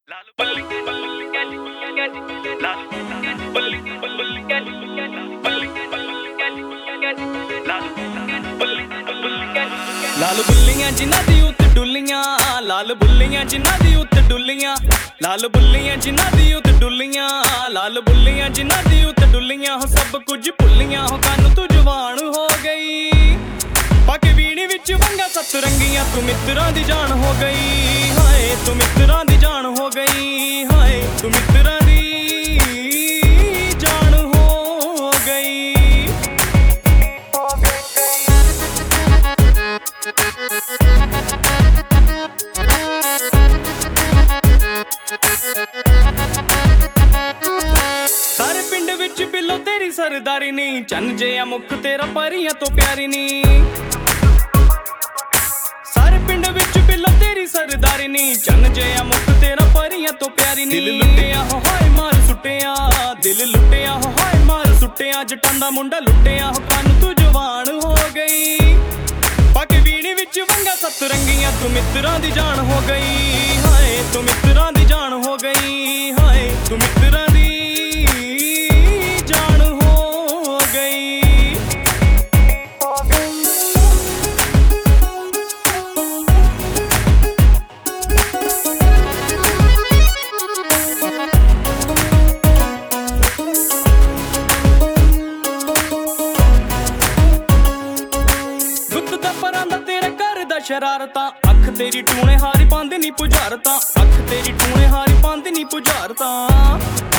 ਲਾਲ ਬੱਲੀਆਂ ਬੱਲੀਆਂ ਬੱਲੀਆਂ ਲਾਲ ਬੱਲੀਆਂ ਬੱਲੀਆਂ ਲਾਲ ਬੁੱਲੀਆਂ ਜਿਨ੍ਹਾਂ ਦੀ ਉੱਤੇ ਡੁੱਲੀਆਂ ਲਾਲ ਬੁੱਲੀਆਂ ਜਿਨ੍ਹਾਂ ਦੀ ਉੱਤੇ ਡੁੱਲੀਆਂ ਲਾਲ ਬੁੱਲੀਆਂ ਜਿਨ੍ਹਾਂ ਦੀ ਉੱਤੇ ਡੁੱਲੀਆਂ ਲਾਲ ਬੁੱਲੀਆਂ ਜਿਨ੍ਹਾਂ ਦੀ ਉੱਤੇ ਡੁੱਲੀਆਂ ਹੋ ਸਭ ਕੁਝ ਭੁੱਲੀਆਂ ਹੋ ਕੰਨ ਤੂੰ ਜਵਾਨ ਹੋ ਗਈ ਪੱਕ ਵੀਣੀ ਵਿੱਚ ਵੰਗਾ ਸੱਤ ਰੰਗੀਆਂ ਤੂੰ ਮਿੱਤਰਾਂ ਦੀ ਜਾਨ ਹੋ ਗਈ ਹਾਏ ਤੂੰ ਮਿੱਤਰਾਂ ਦੀ ਜਾਨ ਹੋ ਗਈ ਹਾਏ ਤੂੰ ਮਿੱਤਰਾਂ ਦੀ ਜਾਨ ਹੋ ਗਈ ਸਾਰੇ ਪਿੰਡ ਵਿੱਚ ਬਿੱਲੋ ਤੇਰੀ ਸਰਦਾਰੀ ਨੀ ਚੰਨ ਜਿਹਾ ਮੁੱਖ ਤੇਰਾ ਪਰੀਆਂ ਤੋਂ ਪਿਆਰੀ ਨੀ ਸਾਰੇ ਪਿੰਡ ਵਿੱਚ ਬਿੱਲੋ ਤੇਰੀ ਸਰਦਾਰੀ ਨੀ ਚੰਨ ਜਿਹਾ ਮੁੱਖ ਤੇਰਾ ਪਰੀਆਂ ਤੋਂ ਪਿਆਰੀ ਨੀ ਦਿਲ ਲੁੱਟਿਆ ਹੋ ਹਾਏ ਮਾਰ ਸੁੱਟਿਆ ਦਿਲ ਲੁੱਟਿਆ ਹੋ ਹਾਏ ਮਾਰ ਸੁੱਟਿਆ ਜੱਟਾਂ ਦਾ ਮੁੰਡਾ ਲੁੱਟਿਆ ਹੋ ਕੰਨ ਤੂੰ ਜਵਾਨ ਹੋ ਗਈ ਪੱਕ ਵੀਣੀ ਵਿੱਚ ਵੰਗਾ ਸੱਤ ਰੰਗੀਆਂ ਤੂੰ ਮਿੱਤਰਾਂ ਦੀ ਜਾਨ ਹੋ ਗਈ ਹਾਏ ਤੂੰ ਮਿੱਤਰਾਂ ਦੀ ਜਾਨ ਹੋ ਗਈ ਹਾਏ ਤੂੰ ਮਿੱਤਰਾਂ ਦੀ ਜਾਨ ਹੋ ਗਈ ਗੁੱਤ ਦਾ ਪਰਾਂ ਦਾ ਤੇਰੇ ਘਰ ਦਾ ਸ਼ਰਾਰਤਾਂ ਅੱਖ ਤੇਰੀ ਟੂਣੇ ਹਾਰੀ ਪਾਉਂਦੀ ਨੀ ਪੁਜਾਰਤਾਂ ਅੱਖ ਤੇਰੀ ਟੂਣੇ ਹਾਰੀ ਪਾਉਂਦੀ ਨੀ ਪੁਜਾਰਤਾਂ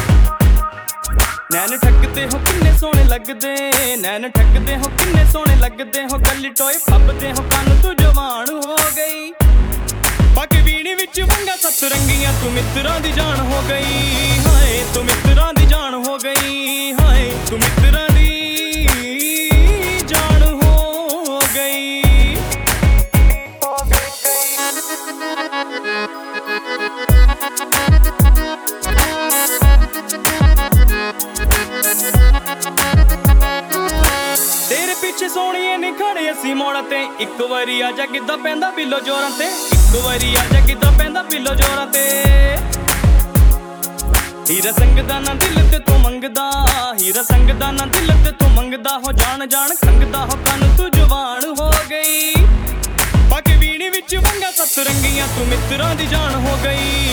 ਨੈਣ ਠੱਗਦੇ ਹੋ ਕਿੰਨੇ ਸੋਹਣੇ ਲੱਗਦੇ ਨੈਣ ਠੱਗਦੇ ਹੋ ਕਿੰਨੇ ਸੋਹਣੇ ਲੱਗਦੇ ਹੋ ਗੱਲੀ ਟੋਏ ਫੱਬਦੇ ਹੋ ਕੰਨ ਤੂੰ ਜਵਾਨ ਹੋ ਗਈ ਪੱਕ ਵੀਣੀ ਵਿੱਚ ਵੰਗਾ ਸੱਤ ਰੰਗੀਆਂ ਤੂੰ ਮਿੱਤਰਾਂ ਦੀ ਜਾਨ ਹੋ ਗਈ ਹਾਏ ਤੂੰ ਮਿੱਤਰਾਂ ਦੀ ਜਾਨ ਹੋ ਗਈ ਹਾਏ ਤੂੰ ਮਿੱਤਰਾਂ ਦੀ ਜਾਨ ਹੋ ਗਈ ਤੇਰੇ ਪਿੱਛੇ ਸੋਹਣੀਏ ਨੀ ਖੜੇ ਅਸੀਂ ਮੋੜਾਂ ਤੇ ਇੱਕ ਵਾਰੀ ਆ ਜਾ ਕਿੱਦਾਂ ਪੈਂਦਾ ਬਿੱਲੋ ਜੋਰਾਂ ਤੇ ਇੱਕ ਵਾਰੀ ਆ ਜਾ ਕਿੱਦਾਂ ਪੈਂਦਾ ਬਿੱਲੋ ਜੋਰਾਂ ਤੇ ਹੀਰਾ ਸੰਗਦਾ ਨਾ ਦਿਲ ਤੇ ਤੂੰ ਮੰਗਦਾ ਹੀਰਾ ਸੰਗਦਾ ਨਾ ਦਿਲ ਤੇ ਤੂੰ ਮੰਗਦਾ ਹੋ ਜਾਣ ਜਾਣ ਖੰਗਦਾ ਹੋ ਕੰਨ ਤੂੰ ਜਵਾਨ ਹੋ ਗਈ ਪੱਕ ਵੀਣੀ ਵਿੱਚ ਵੰਗਾ ਸੱਤ ਰੰਗੀਆਂ ਤੂੰ ਮਿੱਤਰਾਂ ਦੀ ਜਾਨ ਹੋ ਗਈ